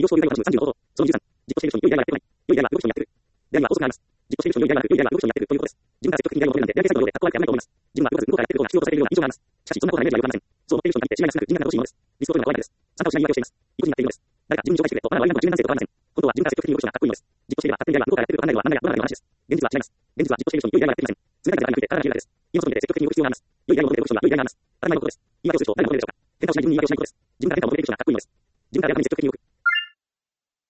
所有外は30のこと、その13、自己シミュレーションに良い愛はやってこない。良い愛は予備書にやってくる。で愛は法則があります。自己シミュレーションに良い愛は予備書にやってくるということです。自分が積極的に愛を求めるなんて、連携作業で格好悪くないと思います。自分は動かず向こうからやってくることが必要とされているような印象があります。しかし、そんなことはイメージはよくありません。そう思っている人に限って違いが少なく、人間が正しいものです。理想というのは怖いのです。参加をしない言い訳をしています。意図になっているのです。誰か自分に紹介してくれと、あなたは愛なんと柔軟性と変わりません。本当は自分から積極的に動く人がかっこいいのです。自己主張では勝手に愛は向こうからやってくると考えるのは何々の話です。現実は違います。現実は自己主張に良い愛はやっていません。冷たい風が吹いて、ただの自由です。今外に出て積極的に動く必要があります。良い愛を求めている人には良い愛があります。当たり前のことです。言い訳をする人は何を求めるでしょうか。喧嘩をしない自分に言い訳をしないことです。自分が喧嘩を求めている人がかっこいい